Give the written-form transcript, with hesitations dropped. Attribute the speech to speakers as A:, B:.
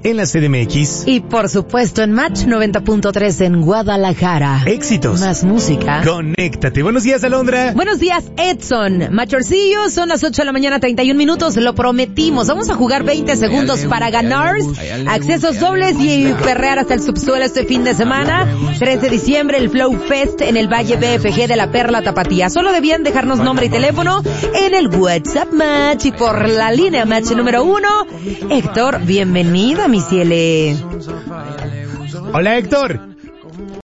A: en la CDMX.
B: Y por supuesto en Match 90.3 en Guadalajara.
A: Éxitos.
B: Más música.
A: Conéctate. Buenos días, Alondra.
B: Buenos días, Edson. Machorcillo, son las 8 de la mañana, 31 minutos. Lo prometimos. Vamos a jugar 20 segundos para ganar accesos dobles y perrear hasta el subsuelo este fin de semana. 3 de diciembre, el Flow Fest en el Valle BFG de la Perla Tapatía. Solo debían dejarnos nombre y teléfono en el WhatsApp Match. Y por la línea Match número 1, Héctor, bienvenida, mi ciele.
A: Hola, Héctor.